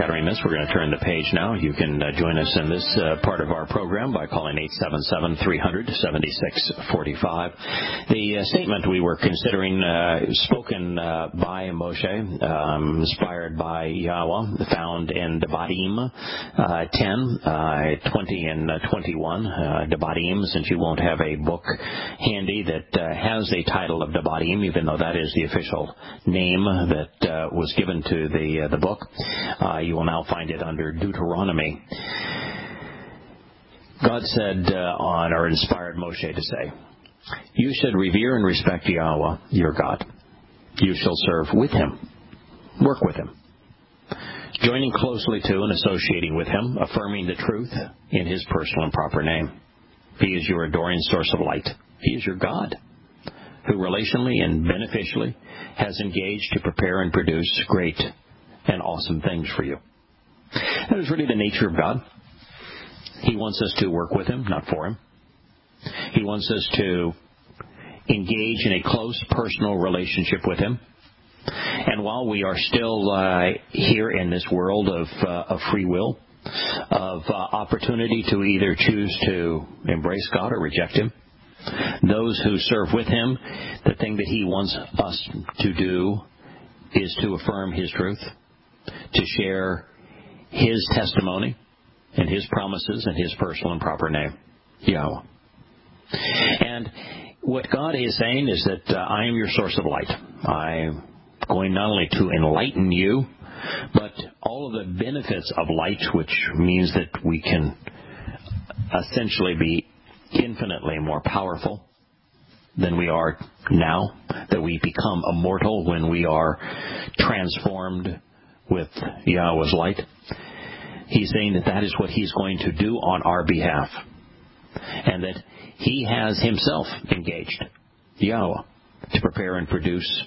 earth-shattering myths. We're going to turn the page now. You can join us in this part of our program by calling 877-300-7645. The statement we were considering, spoken by Moshe, inspired by Yahweh, found in Devarim 10, 20 and 21. Devarim, since you won't have a book handy that has a title of Devarim, even though that is the official name that was given to the book, you will now find it under Deuteronomy. God said or inspired Moshe to say, "You should revere and respect Yahweh, your God. You shall serve with him, work with him, joining closely to and associating with him, affirming the truth in his personal and proper name. He is your adoring source of light. He is your God, who relationally and beneficially has engaged to prepare and produce great and awesome things for you." That is really the nature of God. He wants us to work with him, not for him. He wants us to engage in a close personal relationship with him. And while we are still here in this world of free will, of opportunity to either choose to embrace God or reject him, those who serve with him, the thing that he wants us to do is to affirm his truth, to share his testimony and his promises in his personal and proper name, Yahweh. And what God is saying is that I am your source of light. I'm going not only to enlighten you, but all of the benefits of light, which means that we can essentially be infinitely more powerful than we are now, that we become immortal when we are transformed with Yahweh's light. He's saying that that is what he's going to do on our behalf, and that he has himself engaged, Yahweh, to prepare and produce,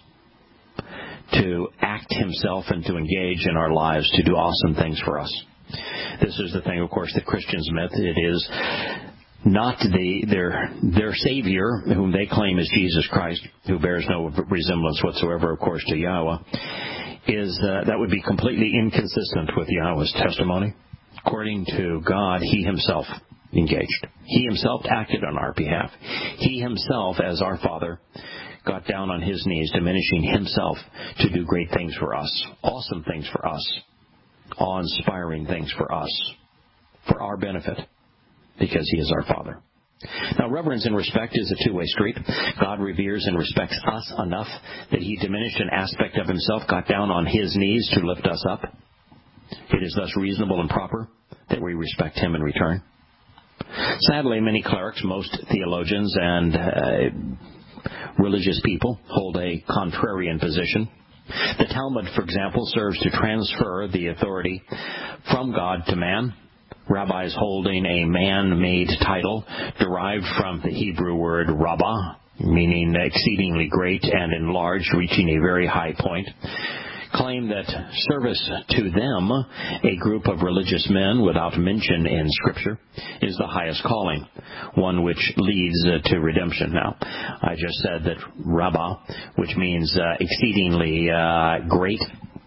to act himself and to engage in our lives, to do awesome things for us. This is the thing, of course, that Christians myth. It is not their Savior, whom they claim is Jesus Christ, who bears no resemblance whatsoever, of course, to Yahweh, that would be completely inconsistent with Yahweh's testimony. According to God, he himself engaged. He himself acted on our behalf. He himself, as our Father, got down on his knees, diminishing himself to do great things for us, awesome things for us, awe-inspiring things for us, for our benefit, because he is our Father. Now, reverence and respect is a two-way street. God reveres and respects us enough that he diminished an aspect of himself, got down on his knees to lift us up. It is thus reasonable and proper that we respect him in return. Sadly, many clerics, most theologians, and religious people hold a contrarian position. The Talmud, for example, serves to transfer the authority from God to man. Rabbis holding a man-made title derived from the Hebrew word rabbah, meaning exceedingly great and enlarged, reaching a very high point, claim that service to them, a group of religious men without mention in Scripture, is the highest calling, one which leads to redemption. Now, I just said that rabbah, which means exceedingly great,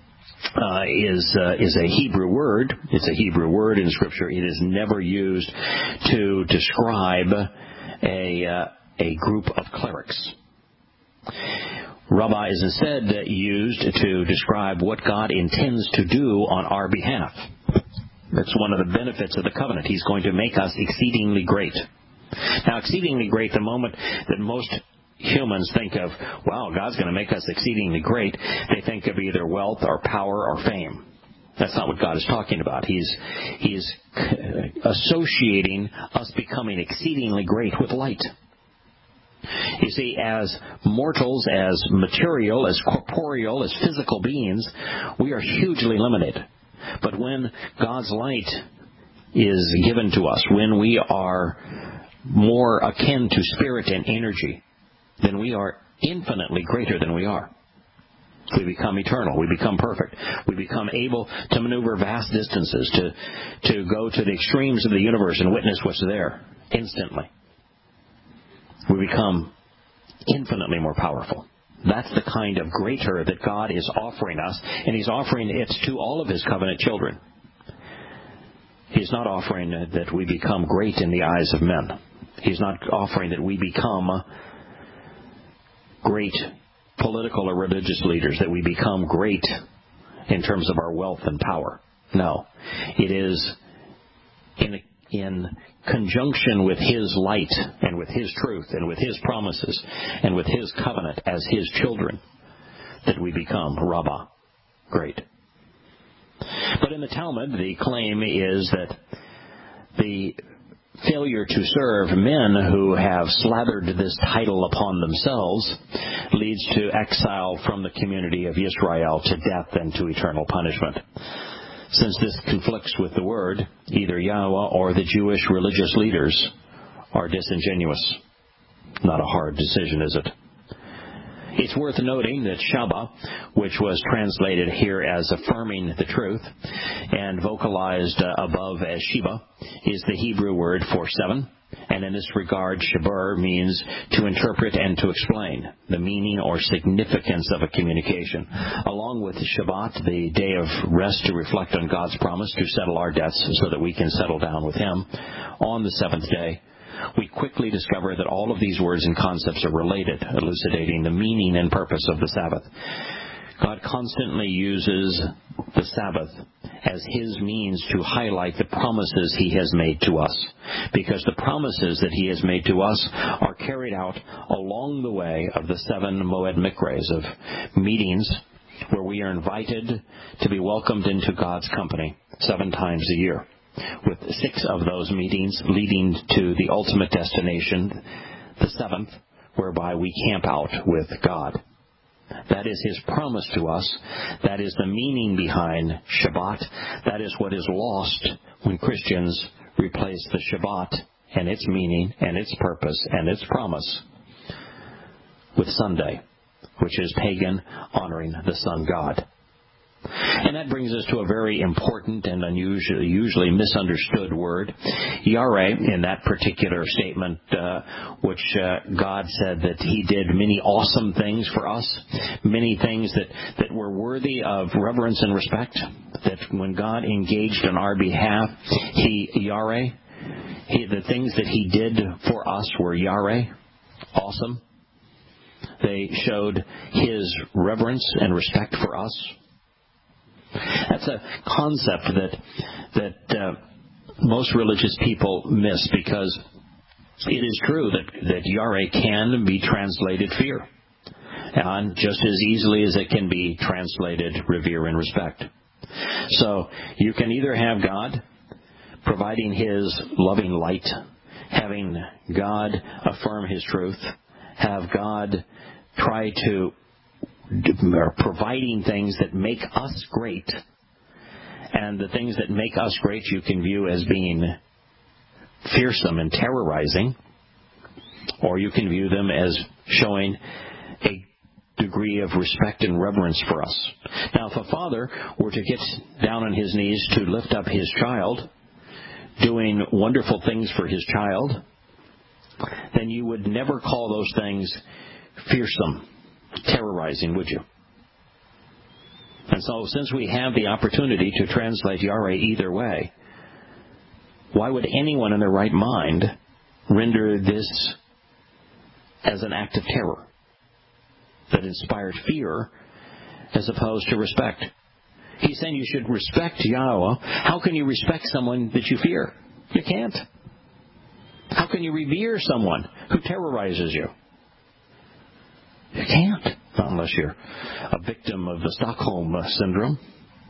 is a Hebrew word. It's a Hebrew word in Scripture. It is never used to describe a group of clerics. Rabbah is instead used to describe what God intends to do on our behalf. That's one of the benefits of the covenant. He's going to make us exceedingly great. Now, exceedingly great, the moment that most humans think of, wow, God's going to make us exceedingly great, they think of either wealth or power or fame. That's not what God is talking about. He's associating us becoming exceedingly great with light. You see, as mortals, as material, as corporeal, as physical beings, we are hugely limited. But when God's light is given to us, when we are more akin to spirit and energy, then we are infinitely greater than we are. We become eternal. We become perfect. We become able to maneuver vast distances, to go to the extremes of the universe and witness what's there instantly. We become infinitely more powerful That's the kind of greater that God is offering us, and He's offering it to all of His covenant children. He's not offering that we become great in the eyes of men. He's not offering that we become great political or religious leaders, that we become great in terms of our wealth and power. No. It is in conjunction with His light and with His truth and with His promises and with His covenant as His children that we become Rabbah, great. But in the Talmud, the claim is that the failure to serve men who have slathered this title upon themselves leads to exile from the community of Israel to death and to eternal punishment. Since this conflicts with the word, either Yahweh or the Jewish religious leaders are disingenuous. Not a hard decision, is it? It's worth noting that Shabbat, which was translated here as affirming the truth and vocalized above as Sheba, is the Hebrew word for 7. And in this regard, Shabur means to interpret and to explain the meaning or significance of a communication. Along with Shabbat, the day of rest to reflect on God's promise to settle our debts so that we can settle down with Him on the 7th day, we quickly discover that all of these words and concepts are related, elucidating the meaning and purpose of the Sabbath. God constantly uses the Sabbath as His means to highlight the promises He has made to us, because the promises that He has made to us are carried out along the way of the 7 Moed Mikres, of meetings where we are invited to be welcomed into God's company 7 times a year, with 6 of those meetings leading to the ultimate destination, the 7th, whereby we camp out with God. That is His promise to us. That is the meaning behind Shabbat. That is what is lost when Christians replace the Shabbat and its meaning and its purpose and its promise with Sunday, which is pagan, honoring the sun god. And that brings us to a very important and usually misunderstood word, Yareh, in that particular statement, which God said that He did many awesome things for us, many things that were worthy of reverence and respect, that when God engaged on our behalf, Yareh, the things that He did for us were Yareh, awesome. They showed His reverence and respect for us. That's a concept that most religious people miss, because it is true that Yareh can be translated fear, and just as easily as it can be translated revere and respect. So you can either have God providing His loving light, having God affirm His truth, have God try to providing things that make us great, and the things that make us great you can view as being fearsome and terrorizing, or you can view them as showing a degree of respect and reverence for us. Now, if a father were to get down on his knees to lift up his child, doing wonderful things for his child, then you would never call those things fearsome, terrorizing, would you? And so, since we have the opportunity to translate Yareh either way, why would anyone in their right mind render this as an act of terror that inspired fear as opposed to respect? He's saying you should respect Yahweh. How can you respect someone that you fear? You can't. How can you revere someone who terrorizes you? You can't, not unless you're a victim of the Stockholm Syndrome.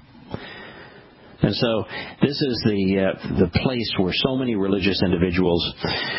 And so this is the place where so many religious individuals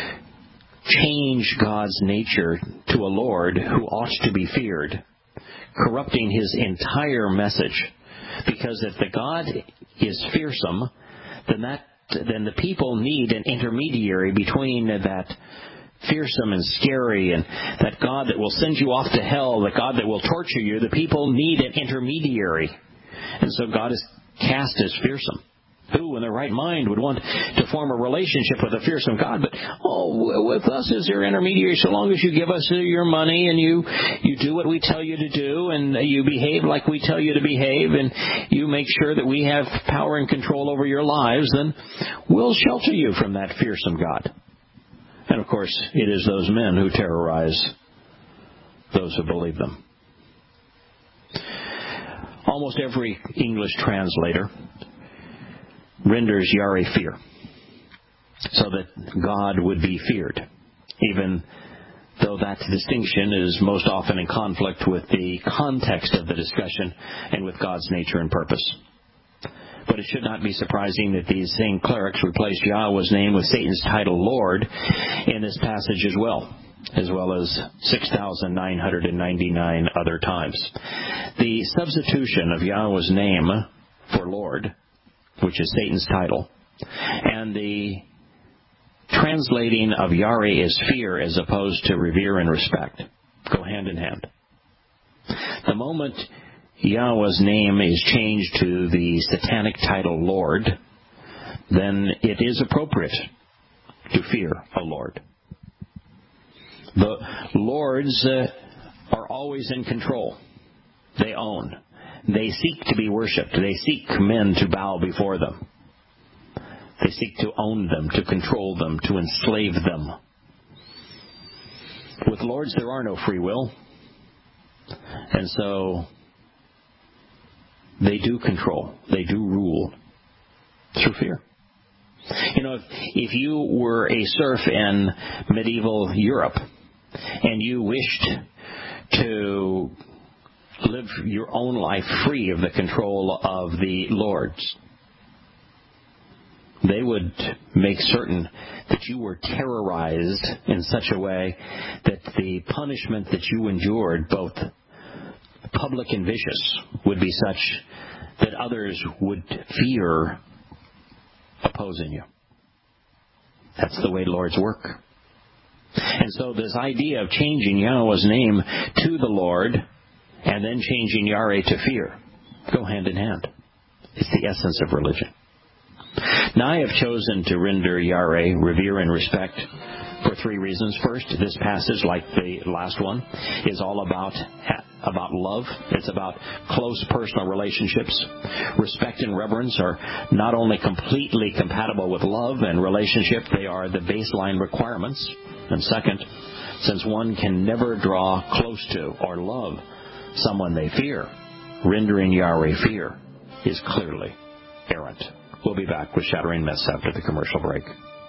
change God's nature to a Lord who ought to be feared, corrupting His entire message. Because if the God is fearsome, then the people need an intermediary between that fearsome and scary and that God that will send you off to hell, the God that will torture you. The people need an intermediary. And so God is cast as fearsome. Who in their right mind would want to form a relationship with a fearsome God? But, with us as your intermediary, so long as you give us your money and you do what we tell you to do and you behave like we tell you to behave and you make sure that we have power and control over your lives, then we'll shelter you from that fearsome God. And, of course, it is those men who terrorize those who believe them. Almost every English translator renders Yahweh fear, so that God would be feared, even though that distinction is most often in conflict with the context of the discussion and with God's nature and purpose. But it should not be surprising that these same clerics replaced Yahweh's name with Satan's title Lord in this passage as well as 6,999 other times. The substitution of Yahweh's name for Lord, which is Satan's title, and the translating of Yahweh as fear as opposed to revere and respect go hand in hand. The moment Yahweh's name is changed to the satanic title Lord, then it is appropriate to fear a Lord. The lords are always in control. They own. They seek to be worshipped. They seek men to bow before them. They seek to own them, to control them, to enslave them. With lords, there are no free will. And so they do control. They do rule through fear. If you were a serf in medieval Europe and you wished to live your own life free of the control of the lords, they would make certain that you were terrorized in such a way that the punishment that you endured, both public and vicious, would be such that others would fear opposing you. That's the way lords work. And so this idea of changing Yahweh's name to the Lord and then changing Yahweh to fear go hand in hand. It's the essence of religion. Now I have chosen to render Yahweh revere and respect for three reasons. First, this passage, like the last one, is all about love. It's about close personal relationships. Respect and reverence are not only completely compatible with love and relationship, they are the baseline requirements. And second, since one can never draw close to or love someone they fear, rendering Yahweh fear is clearly errant. We'll be back with Shattering Myths after the commercial break.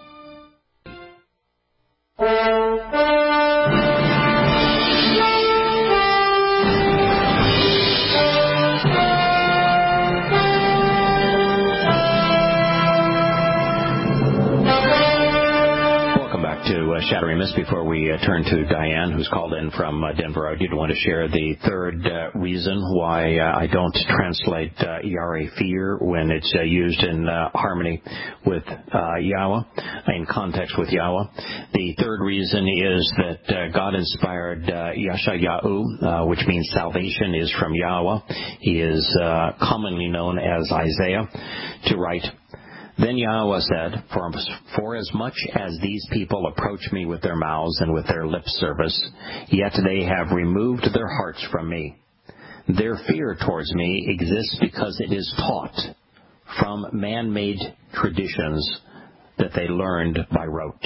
Shattering Myths. Before we turn to Diane, who's called in from Denver, I did want to share the third reason why I don't translate Yahweh fear when it's used in harmony with Yahweh, in context with Yahweh. The third reason is that God inspired Yeshayahu, which means salvation is from Yahweh. He is commonly known as Isaiah, to write, "Then Yahweh said, for as much as these people approach me with their mouths and with their lip service, yet they have removed their hearts from me. Their fear towards me exists because it is taught from man-made traditions that they learned by rote."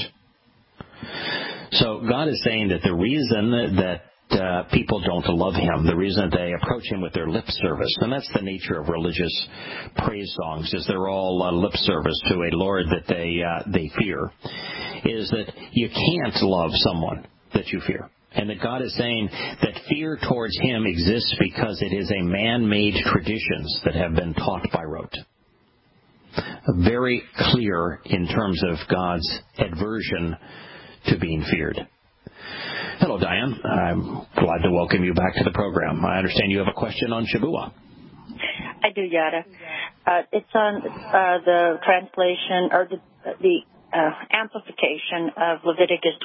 So God is saying that the reason that people don't love him, the reason they approach him with their lip service, and that's the nature of religious praise songs, is they're all lip service to a Lord that they fear, is that you can't love someone that you fear. And that God is saying that fear towards him exists because it is a man-made traditions that have been taught by rote. Very clear in terms of God's aversion to being feared. Hello, Diane. I'm glad to welcome you back to the program. I understand you have a question on Shavua. I do, Yada. It's on the translation or the amplification of Leviticus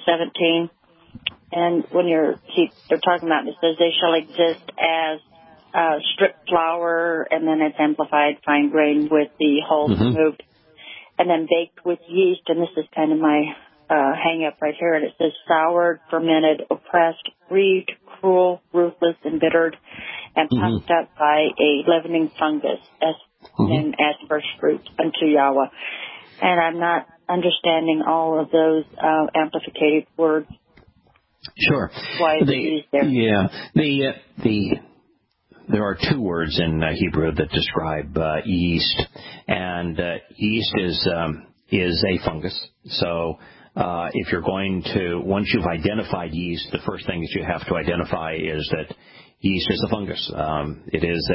23:17, and when they're talking about it, it says they shall exist as stripped flour, and then it's amplified fine grain with the hulls removed, and then baked with yeast. And this is kind of my hang-up right here. And it says soured, fermented, oppressed, grieved, cruel, ruthless, embittered, and puffed up by a leavening fungus, and as first fruit unto Yahweh. And I'm not understanding all of those amplificated words. Sure. Why is it used there? Yeah. There are two words in Hebrew that describe yeast, and yeast is a fungus. So if you're going to, once you've identified yeast, the first thing that you have to identify is that yeast is a fungus. It is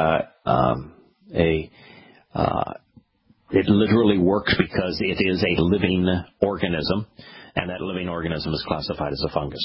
it literally works because it is a living organism, and that living organism is classified as a fungus.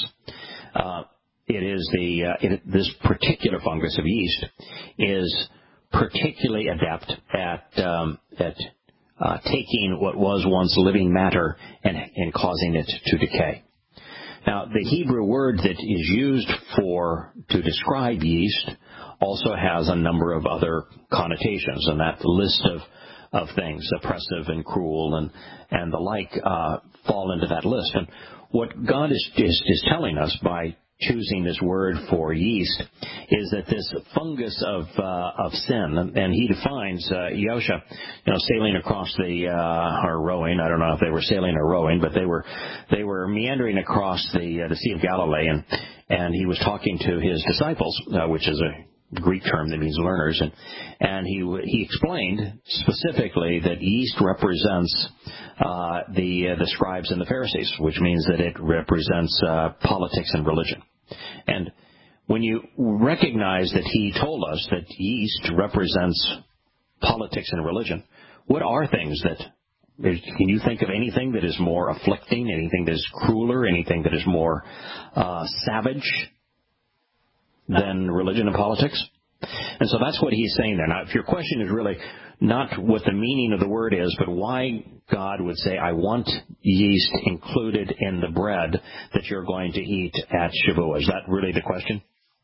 This particular fungus of yeast is particularly adept at taking what was once living matter and causing it to decay. Now, the Hebrew word that is used to describe yeast also has a number of other connotations, and that list of things, oppressive and cruel and the like, fall into that list. And what God is telling us by choosing this word for yeast is that this fungus of sin, and he defines Yosha, sailing across or rowing. I don't know if they were sailing or rowing, but they were meandering across the Sea of Galilee, and he was talking to his disciples, which is a Greek term that means learners, and he explained specifically that yeast represents the scribes and the Pharisees, which means that it represents politics and religion. And when you recognize that he told us that yeast represents politics and religion, what are things that, can you think of anything that is more afflicting, anything that is crueler, anything that is more savage than religion and politics? And so that's what he's saying there. Now, if your question is really not what the meaning of the word is, but why God would say, I want yeast included in the bread that you're going to eat at Shavuot, is that really the question?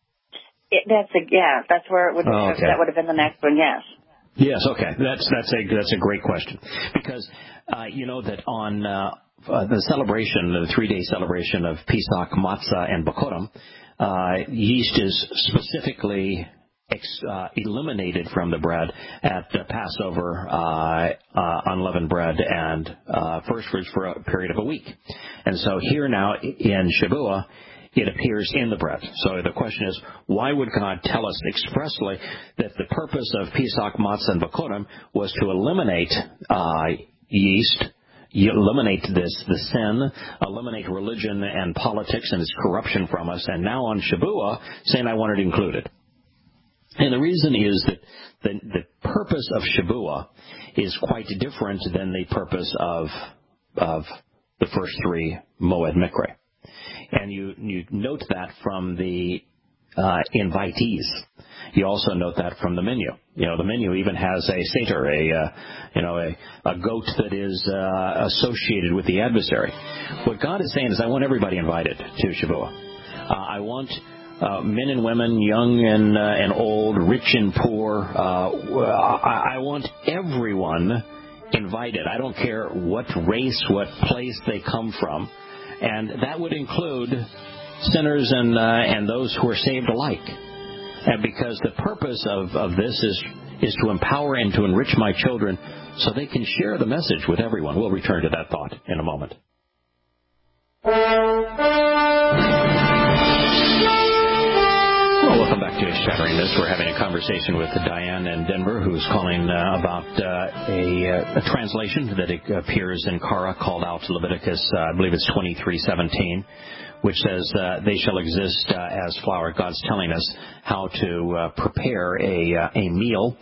That's where it would. Okay. That would have been the next one. Yes. Yes. Okay. That's a great question, because you know that on the celebration, the 3-day celebration of Pesach, Matzah, and Bakorim, yeast is specifically eliminated from the bread at Passover, unleavened bread, and first fruits for a period of a week. And so here now in Shavuot, it appears in the bread. So the question is, why would God tell us expressly that the purpose of Pesach, Matzah, and Bakorim was to eliminate yeast, eliminate the sin, eliminate religion and politics and its corruption from us, and now on Shavuot, saying I want it included? And the reason is that the purpose of Shavuot is quite different than the purpose of the first 3 Moed Mikre. And you note that from the invitees. You also note that from the menu. The menu even has a satyr, a goat that is associated with the adversary. What God is saying is, I want everybody invited to Shavuot. I want men and women, young and old, rich and poor. I want everyone invited. I don't care what race, what place they come from. And that would include sinners and those who are saved alike. And because the purpose of this is to empower and to enrich my children so they can share the message with everyone. We'll return to that thought in a moment. Well, welcome back to Shattering This. We're having a conversation with Diane in Denver, who's calling about a translation that appears in Kara called out Leviticus, I believe it's 23:17, which says, they shall exist as flour. God's telling us how to prepare a meal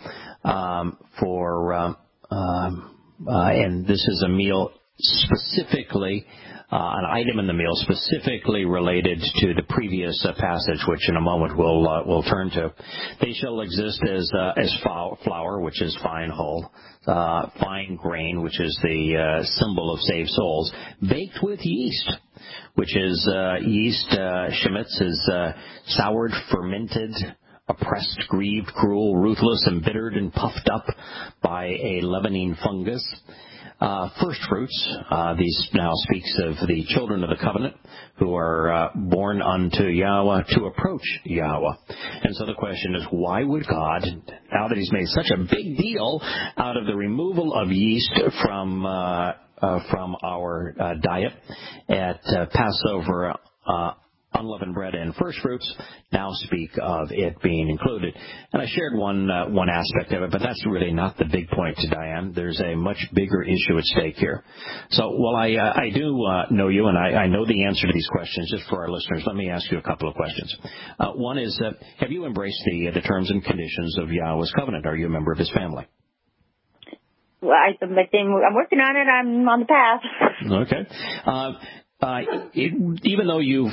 and this is a meal specifically, an item in the meal specifically related to the previous passage, which in a moment we'll turn to. They shall exist as flour, which is fine hull, fine grain, which is the symbol of saved souls, baked with yeast, which is yeast, shemitz, is soured, fermented, oppressed, grieved, cruel, ruthless, embittered, and puffed up by a leavening fungus. First fruits, these now speaks of the children of the covenant who are born unto Yahweh to approach Yahweh. And so the question is, why would God, now that he's made such a big deal out of the removal of yeast from our diet at Passover, unleavened bread and first fruits, now speak of it being included. And I shared one aspect of it, but that's really not the big point, Diane. There's a much bigger issue at stake here. So while I do know you, and I know the answer to these questions, just for our listeners, let me ask you a couple of questions. One is, have you embraced the terms and conditions of Yahweh's covenant? Are you a member of his family? Well, I'm working on it. I'm on the path. Okay. Even though you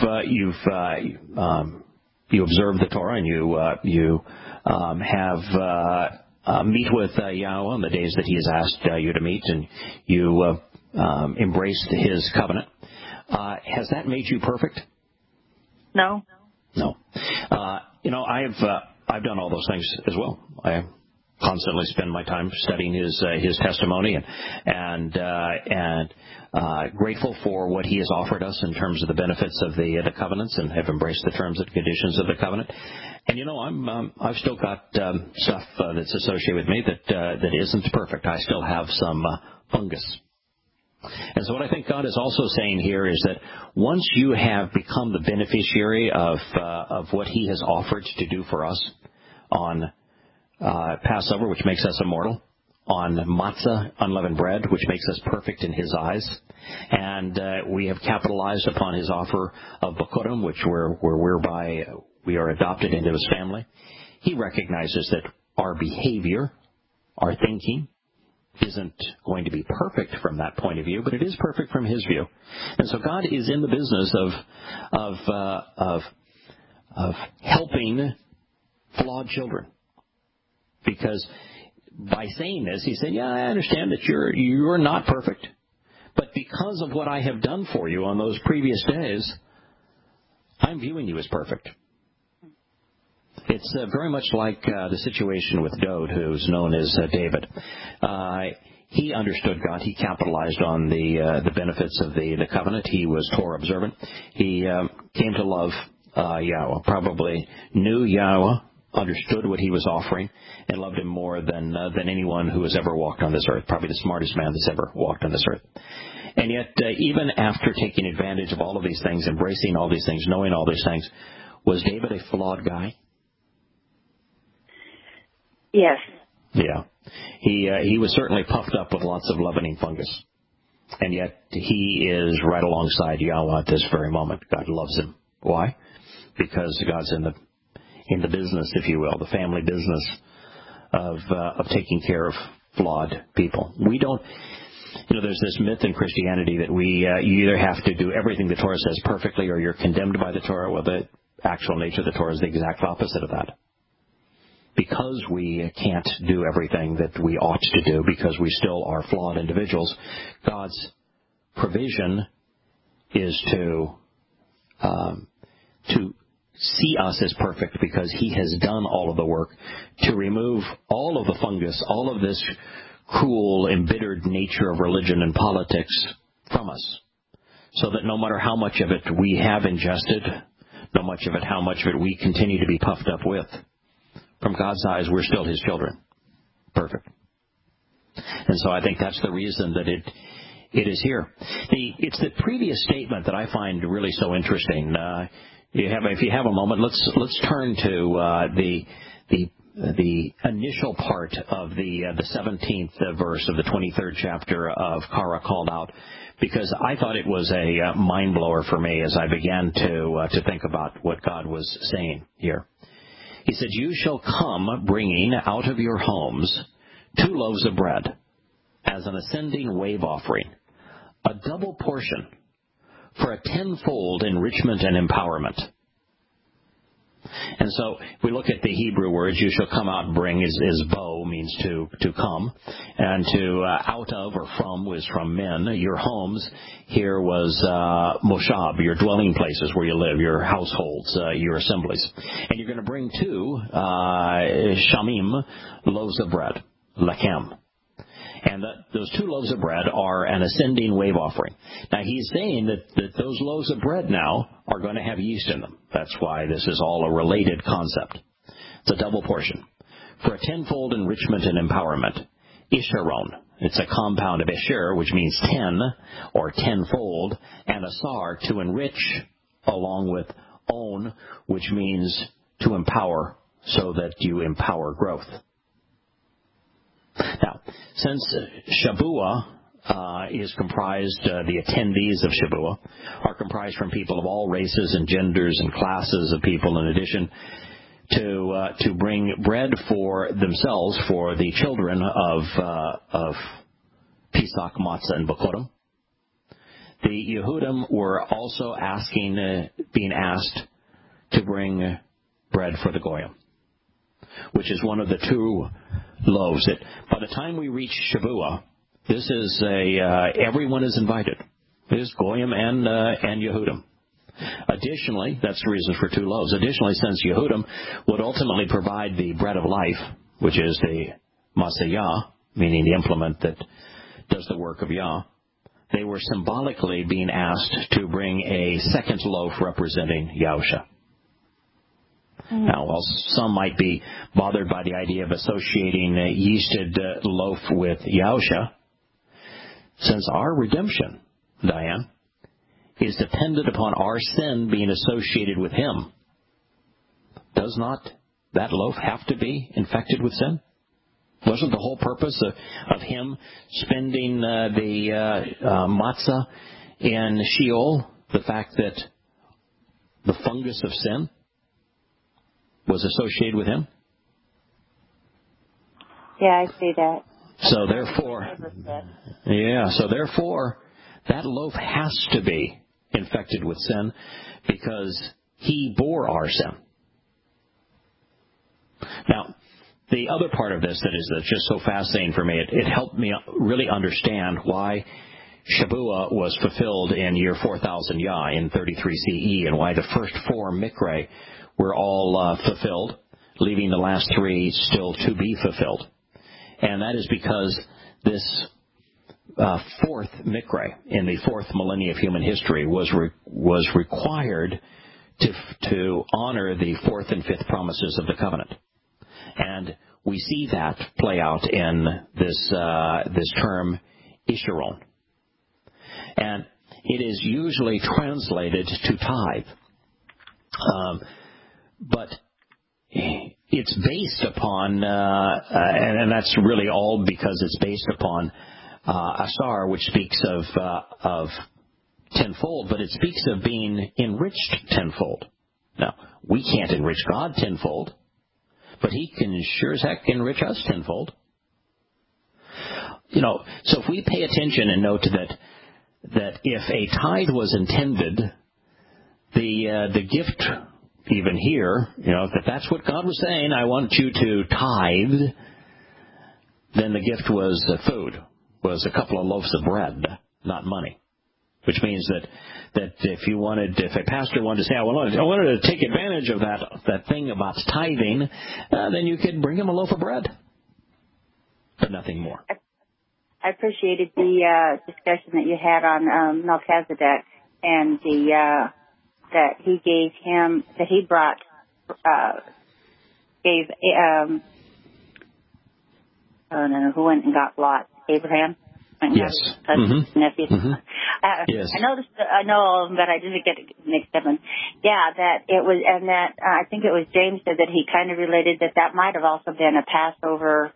observe the Torah and you have meet with Yahweh on the days that He has asked you to meet, and you embraced His covenant, has that made you perfect? No. No. I've done all those things as well. I constantly spend my time studying his testimony and grateful for what he has offered us in terms of the benefits of the covenants, and have embraced the terms and conditions of the covenant. And I've still got stuff that's associated with me that isn't perfect. I still have some fungus. And so what I think God is also saying here is that once you have become the beneficiary of what He has offered to do for us on Passover, which makes us immortal, on matzah, unleavened bread, which makes us perfect in His eyes, and we have capitalized upon His offer of Bikurim, whereby we are adopted into His family. He recognizes that our behavior, our thinking, isn't going to be perfect from that point of view, but it is perfect from His view. And so God is in the business of helping flawed children. Because by saying this, He said, I understand that you're not perfect, but because of what I have done for you on those previous days, I'm viewing you as perfect. It's very much like the situation with Dode, who's known as David. He understood God. He capitalized on the benefits of the covenant. He was Torah observant. He came to love Yahweh, probably knew Yahweh, understood what He was offering, and loved Him more than anyone who has ever walked on this earth, probably the smartest man that's ever walked on this earth. And yet, even after taking advantage of all of these things, embracing all these things, knowing all these things, was David a flawed guy? Yes. Yeah. He was certainly puffed up with lots of leavening fungus. And yet, he is right alongside Yahweh at this very moment. God loves him. Why? Because God's in the business, if you will, the family business of taking care of flawed people. We don't, there's this myth in Christianity that you either have to do everything the Torah says perfectly or you're condemned by the Torah. Well, the actual nature of the Torah is the exact opposite of that. Because we can't do everything that we ought to do, because we still are flawed individuals, God's provision is to see us as perfect, because He has done all of the work to remove all of the fungus, all of this cruel, embittered nature of religion and politics from us, so that no matter how much of it we have ingested, how much of it we continue to be puffed up with, from God's eyes, we're still His children. Perfect. And so I think that's the reason that it is here. It's the previous statement that I find really so interesting. If you have a moment, let's turn to the initial part of the 17th verse of the 23rd chapter of Korah called out, because I thought it was a mind blower for me as I began to think about what God was saying here. He said, "You shall come bringing out of your homes 2 loaves of bread as an ascending wave offering, a double portion for a tenfold enrichment and empowerment." And so if we look at the Hebrew words, you shall come out and bring is bo, means to come, and to out of or from was from men. Your homes here was moshab, your dwelling places where you live, your households, your assemblies. And you're going to bring 2 shamim, loaves of bread, lechem. And those 2 loaves of bread are an ascending wave offering. Now, he's saying that those loaves of bread now are going to have yeast in them. That's why this is all a related concept. It's a double portion. For a tenfold enrichment and empowerment, isharon. It's a compound of isher, which means 10, or tenfold, and asar, to enrich, along with on, which means to empower, so that you empower growth. Now, since Shabuah is comprised, the attendees of Shabuah are comprised from people of all races and genders and classes of people, in addition to bring bread for themselves, for the children of Pesach, Matzah, and Bokurim. The Yehudim were also being asked to bring bread for the Goyim, which is one of the 2 loaves. That by the time we reach Shabuah, this is everyone is invited. It is Goyim and Yehudim. Additionally, that's the reason for 2 loaves. Additionally, since Yehudim would ultimately provide the bread of life, which is the Masayah, meaning the implement that does the work of Yah, they were symbolically being asked to bring a second loaf representing Yahusha. Now, while some might be bothered by the idea of associating a yeasted loaf with Yahusha, since our redemption, Diane, is dependent upon our sin being associated with him, does not that loaf have to be infected with sin? Wasn't the whole purpose of him spending the matzah in Sheol the fact that the fungus of sin was associated with him? Yeah, I see that. So therefore, that loaf has to be infected with sin because he bore our sin. Now, the other part of this that's just so fascinating for me, it helped me really understand why Shabuah was fulfilled in year 4000 Yah in 33 CE, and why the first 4 Mikre were all fulfilled, leaving the last 3 still to be fulfilled. And that is because this 4th Mikre in the 4th millennia of human history was required to honor the 4th and 5th promises of the covenant. And we see that play out in this term, Isharon. And it is usually translated to tithe. But it's based upon, and that's really all because it's based upon Asar, which speaks of tenfold, but it speaks of being enriched tenfold. Now, we can't enrich God tenfold, but he can sure as heck enrich us tenfold. So if we pay attention and note that if a tithe was intended, the gift, even here, if that's what God was saying, I want you to tithe, then the gift was food, was a couple of loaves of bread, not money. Which means that if a pastor wanted to say, I wanted to take advantage of that thing about tithing, then you could bring him a loaf of bread, but nothing more. I appreciated the discussion that you had on Melchizedek and that he gave him, that he brought, who went and got Lot? Abraham? Yes. Nephew. Mm-hmm. Yes. I know all of them, but I didn't get it mixed up. That it was, and that I think it was James said that he kind of related that might have also been a Passover.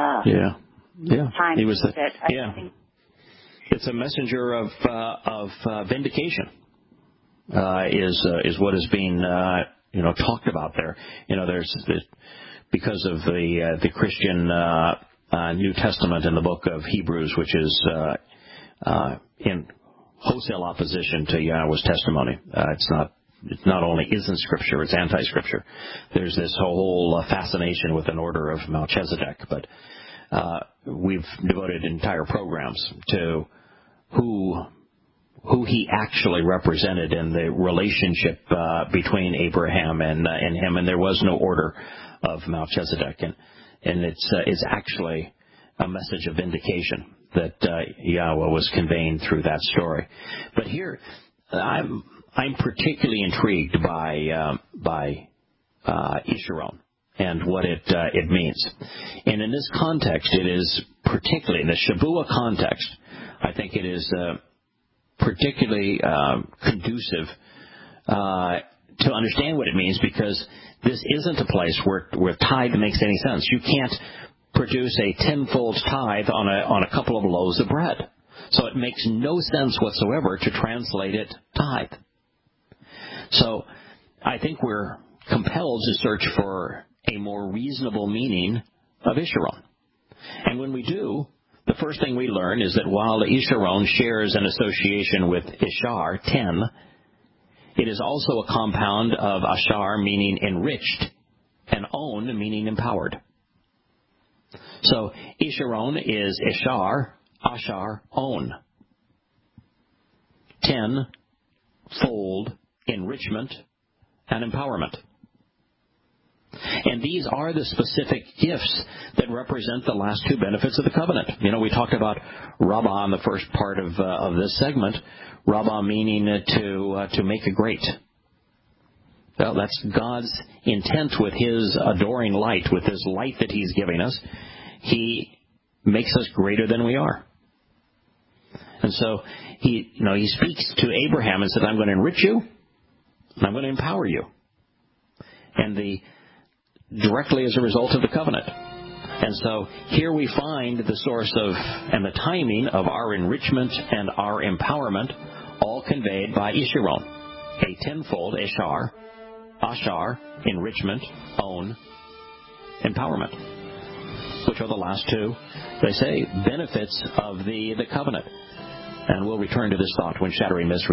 Time. He was. Think it's a messenger of vindication. Is what is being talked about there. There's because of the Christian New Testament in the book of Hebrews, which is in wholesale opposition to Yahweh's testimony. It's not it not only isn't Scripture, it's anti-Scripture. There's this whole fascination with an order of Melchizedek, but we've devoted entire programs to who he actually represented in the relationship between Abraham and him, and there was no order of Melchizedek, and it's actually a message of vindication that Yahweh was conveying through that story. But here, I'm particularly intrigued by Yeshurun and what it means. And in this context, it is particularly, in the Shavua context, I think it is particularly conducive to understand what it means, because this isn't a place where tithe makes any sense. You can't produce a tenfold tithe on a couple of loaves of bread. So it makes no sense whatsoever to translate it tithe. So I think we're compelled to search for a more reasonable meaning of Yeshurun. And when we do, the first thing we learn is that while Yeshurun shares an association with Ishar, 10, it is also a compound of Ashar, meaning enriched, and On, meaning empowered. So Yeshurun is Ishar, Ashar, On. 10-fold enrichment and empowerment. And these are the specific gifts that represent the last two benefits of the covenant. You know, we talked about Rabbah in the first part of this segment. Rabbah meaning to make a great. Well, that's God's intent with His adoring light, with His light that He's giving us. He makes us greater than we are. And so He speaks to Abraham and said, I'm going to enrich you, and I'm going to empower you. And directly as a result of the covenant. And so here we find the source of and the timing of our enrichment and our empowerment, all conveyed by Yeshurun, a tenfold Ishar, Ashar, enrichment, On, empowerment, which are the last two, they say, benefits of the covenant. And we'll return to this thought when Shattering Myths.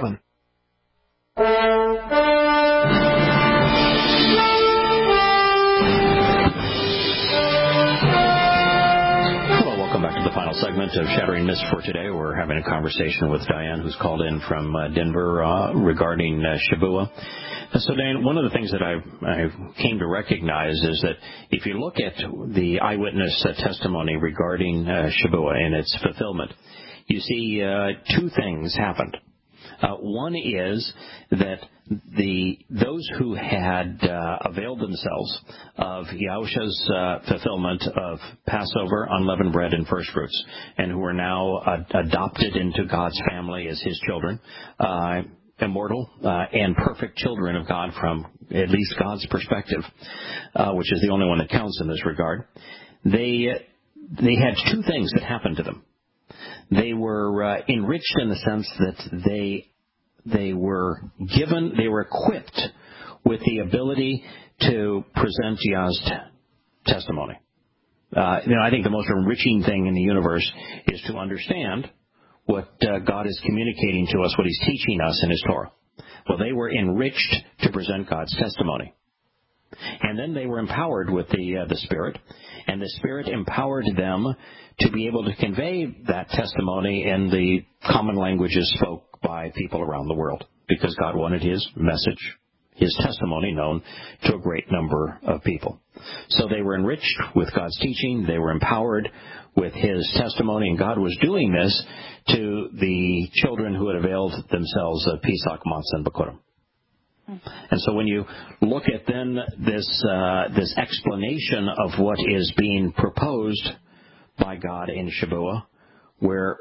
Back to the final segment of Shattering Myths for today. We're having a conversation with Diane, who's called in from Denver regarding Shavua. And so, Diane, one of the things that I came to recognize is that if you look at the eyewitness testimony regarding Shavua and its fulfillment, you see two things happened. One is that those who had availed themselves of Yahusha's fulfillment of Passover, unleavened bread, and first fruits, and who are now adopted into God's family as His children, immortal and perfect children of God from at least God's perspective, which is the only one that counts in this regard, they had two things that happened to them. They were enriched in the sense that they were equipped with the ability to present Yah's testimony. I think the most enriching thing in the universe is to understand what God is communicating to us, what He's teaching us in His Torah. Well, they were enriched to present God's testimony. And then they were empowered with the Spirit, and the Spirit empowered them to be able to convey that testimony in the common languages spoke by people around the world, because God wanted His message, His testimony, known to a great number of people. So they were enriched with God's teaching, they were empowered with His testimony, and God was doing this to the children who had availed themselves of Pesach, Matzah, and Bikurim. And so when you look at then this explanation of what is being proposed by God in Shavua, where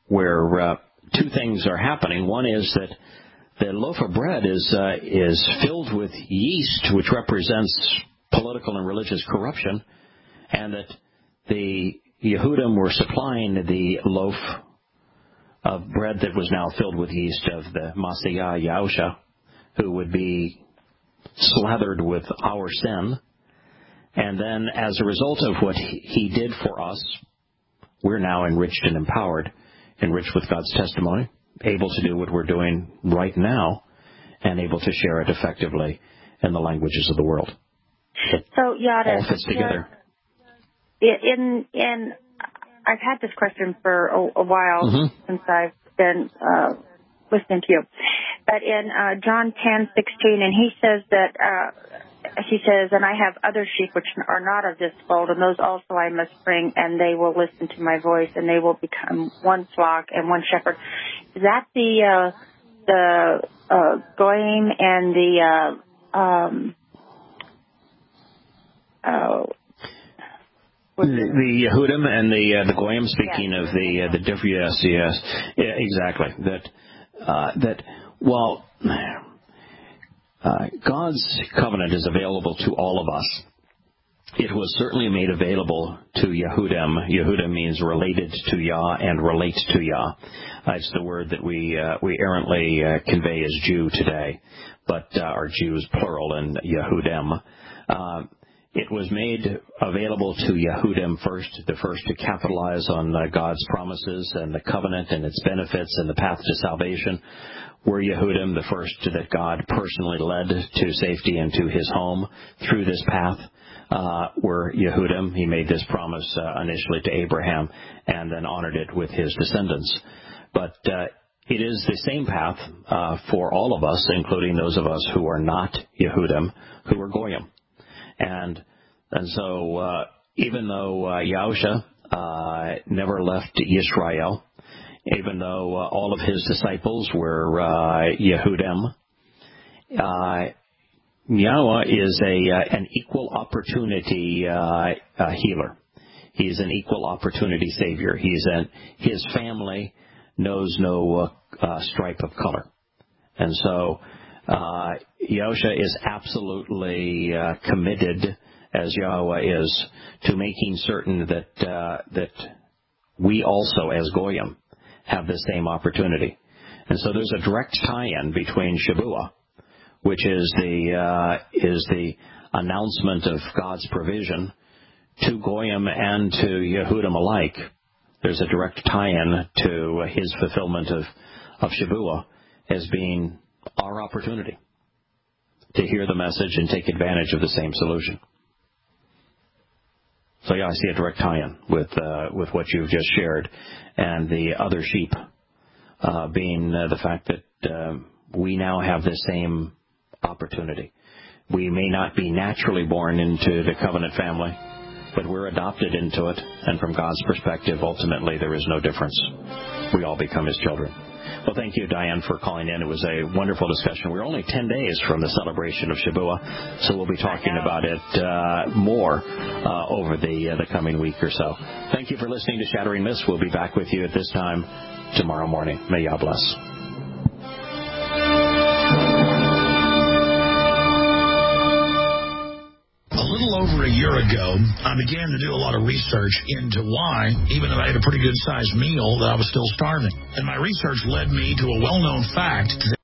two things are happening. One is that the loaf of bread is filled with yeast, which represents political and religious corruption, and that the Yehudim were supplying the loaf of bread that was now filled with yeast of the Messiah Yahusha, who would be slathered with our sin. And then as a result of what He did for us, we're now enriched and empowered, enriched with God's testimony, able to do what we're doing right now, and able to share it effectively in the languages of the world. So, Yada, all fits together. I've had this question for a while since I've been listening to you. But in John 10:16, and he says that and I have other sheep which are not of this fold, and those also I must bring, and they will listen to my voice, and they will become one flock and one shepherd. Is that the goyim and the the Yehudim and the Goyim, speaking of the different, yes, exactly. God's covenant is available to all of us. It was certainly made available to Yehudim. Yehudim means related to Yah and relate to Yah. It's the word that we errantly convey as Jew today, but are Jews plural in Yehudim. It was made available to Yehudim the first to capitalize on God's promises and the covenant and its benefits and the path to salvation. Were Yehudim the first that God personally led to safety and to his home through this path? Were Yehudim. He made this promise initially to Abraham and then honored it with his descendants. But it is the same path for all of us, including those of us who are not Yehudim, who are Goyim. And so even though Yahusha never left Yisrael, even though all of his disciples were Yehudim, Yahweh is an equal opportunity healer. He's an equal opportunity savior. His family knows no stripe of color. And so Yahusha is absolutely committed, as Yahweh is, to making certain that we also, as Goyim, have the same opportunity. And so there's a direct tie-in between Shavuah, which is the announcement of God's provision, to Goyim and to Yehudim alike. There's a direct tie-in to his fulfillment of Shavuah as being our opportunity to hear the message and take advantage of the same solution. So I see a direct tie-in with what you've just shared, and the other sheep being the fact that we now have the same opportunity. We may not be naturally born into the covenant family, but we're adopted into it, and from God's perspective, ultimately, there is no difference. We all become his children. Well, thank you, Diane, for calling in. It was a wonderful discussion. We're only 10 days from the celebration of Shavuah, so we'll be talking about it more over the coming week or so. Thank you for listening to Shattering Myths. We'll be back with you at this time tomorrow morning. May Yah bless. Over a year ago, I began to do a lot of research into why, even though I had a pretty good-sized meal, that I was still starving. And my research led me to a well-known fact